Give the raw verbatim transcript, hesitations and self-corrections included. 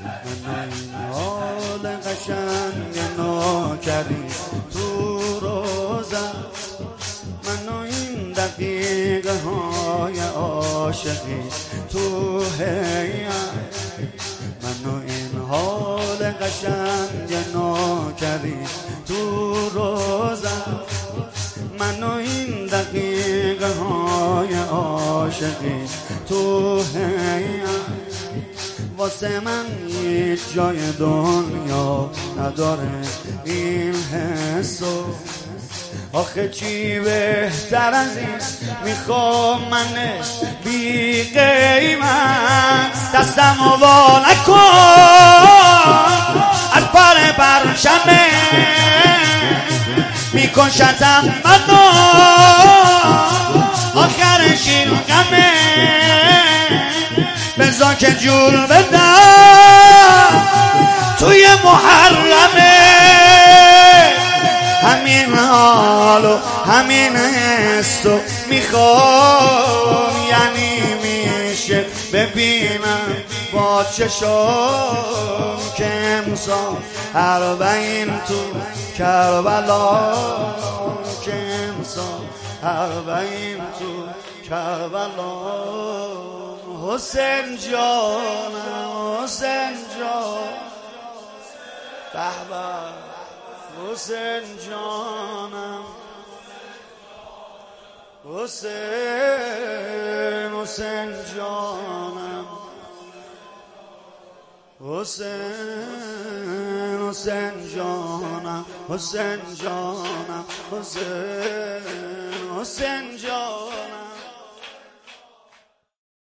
من این حال قشنگ نوکری تو روزم، من این دقیقه های عاشقی تو هیم، من این حال قشنگ نوکری تو روزم، من این دقیقه های عاشقی تو هیم. واسه من هیچ جای دنیا نداره این حسو، آخه چی بهتر از این میخوام من بی قیمت، دستم و وا نکن از پار پرچمه میکشتم منو آخرش این غمه، بذار که جور بدم توی محرمه، همین حالو همین حسو میخوام، یعنی میشه ببینم با چشم که امسال اربعین تو کربلا، که امسال اربعین تو کربلا. حسین جانم حسین جان به به، حسین جانم حسین حسین جانم حسین حسین جانم حسین جانم حسین حسین جانم.